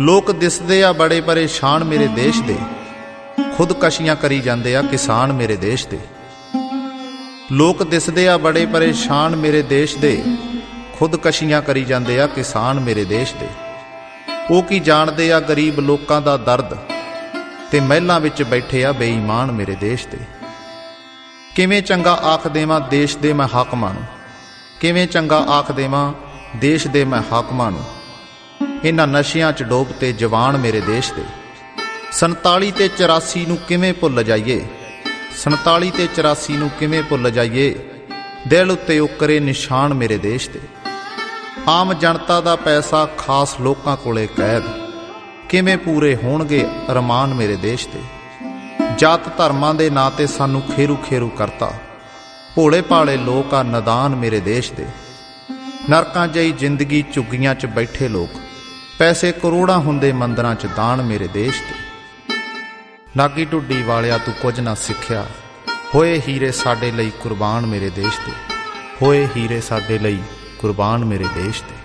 ਲੋਕ ਦਿਸਦੇ ਆ ਬੜੇ ਪਰੇਸ਼ਾਨ ਮੇਰੇ ਦੇਸ਼ ਦੇ, ਖੁਦਕਸ਼ੀਆਂ ਕਰੀ ਜਾਂਦੇ ਆ ਕਿਸਾਨ ਮੇਰੇ ਦੇਸ਼ ਦੇ। ਲੋਕ ਦਿਸਦੇ ਆ ਬੜੇ ਪਰੇਸ਼ਾਨ ਮੇਰੇ ਦੇਸ਼ ਦੇ, ਖੁਦਕਸ਼ੀਆਂ ਕਰੀ ਜਾਂਦੇ ਆ ਕਿਸਾਨ ਮੇਰੇ ਦੇਸ਼ ਦੇ। ਉਹ ਕੀ ਜਾਣਦੇ ਆ ਗਰੀਬ ਲੋਕਾਂ ਦਾ ਦਰਦ, ਤੇ ਮਹਿਲਾਂ ਵਿੱਚ ਬੈਠੇ ਆ ਬੇਈਮਾਨ ਮੇਰੇ ਦੇਸ਼ ਦੇ। ਕਿਵੇਂ ਚੰਗਾ ਆਖ ਦੇਵਾਂ ਦੇਸ਼ ਦੇ ਮੈਂ ਹਾਕਮਾਂ ਨੂੰ, ਕਿਵੇਂ ਚੰਗਾ ਆਖ ਦੇਵਾਂ ਦੇਸ਼ ਦੇ ਮੈਂ ਹਾਕਮਾਂ ਨੂੰ। ਇਹਨਾਂ ਨਸ਼ਿਆਂ 'ਚ ਡੋਬ ਤੇ ਜਵਾਨ ਮੇਰੇ ਦੇਸ਼ ਦੇ। 47 ਤੇ 84 ਨੂੰ ਕਿਵੇਂ ਭੁੱਲ ਜਾਈਏ, 47 ਤੇ 84 ਨੂੰ ਕਿਵੇਂ ਭੁੱਲ ਜਾਈਏ। ਦਿਲ ਉੱਤੇ ਉਕਰੇ ਨਿਸ਼ਾਨ ਮੇਰੇ ਦੇਸ਼ ਦੇ। ਆਮ ਜਨਤਾ ਦਾ ਪੈਸਾ ਖਾਸ ਲੋਕਾਂ ਕੋਲੇ ਕੈਦ, ਕਿਵੇਂ ਪੂਰੇ ਹੋਣਗੇ ਅਰਮਾਨ ਮੇਰੇ ਦੇਸ਼ ਦੇ। ਜਾਤ ਧਰਮਾਂ ਦੇ ਨਾਂ ਤੇ ਸਾਨੂੰ ਖੇਰੂ ਖੇਰੂ ਕਰਤਾ, ਭੋਲੇ ਭਾਲੇ ਲੋਕ ਆ ਨਦਾਨ ਮੇਰੇ ਦੇਸ਼ ਦੇ। ਨਰਕਾਂ ਜਿਹੀ ਜ਼ਿੰਦਗੀ ਝੁੱਗੀਆਂ 'ਚ ਬੈਠੇ ਲੋਕ, ਪੈਸੇ ਕਰੋੜਾਂ ਹੁੰਦੇ ਮੰਦਰਾਂ 'ਚ ਦਾਨ ਮੇਰੇ ਦੇਸ਼ ਦੇ। ਨਾਗੀ ਢੁੱਡੀ ਵਾਲਿਆ ਤੂੰ ਕੁਝ ਨਾ ਸਿੱਖਿਆ, ਹੋਏ ਹੀਰੇ ਸਾਡੇ ਲਈ ਕੁਰਬਾਨ ਮੇਰੇ ਦੇਸ਼ ਦੇ, ਹੋਏ ਹੀਰੇ ਸਾਡੇ ਲਈ ਕੁਰਬਾਨ ਮੇਰੇ ਦੇਸ਼ ਦੇ।